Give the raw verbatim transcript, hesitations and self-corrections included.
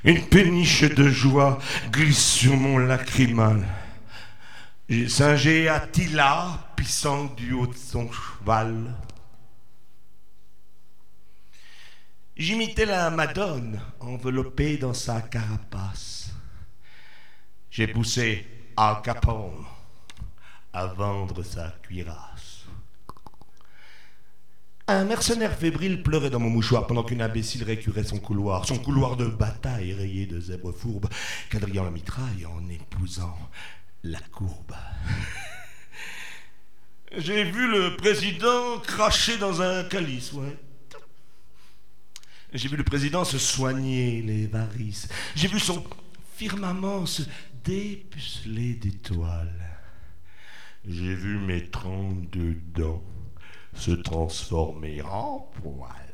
Une péniche de joie glisse sur mon lacrymal. J'ai singé Attila, pissant du haut de son cheval. J'imitais la Madone, enveloppée dans sa carapace. J'ai poussé Al Capone à vendre sa cuirasse. Un mercenaire fébrile pleurait dans mon mouchoir pendant qu'une imbécile récurait son couloir, son couloir de bataille rayé de zèbres fourbes, quadrillant la mitraille en épousant la courbe. J'ai vu le président cracher dans un calice, ouais. J'ai vu le président se soigner les varices. J'ai vu son firmament se dépuceler d'étoiles. J'ai vu mes trente-deux dents se transformer en poils.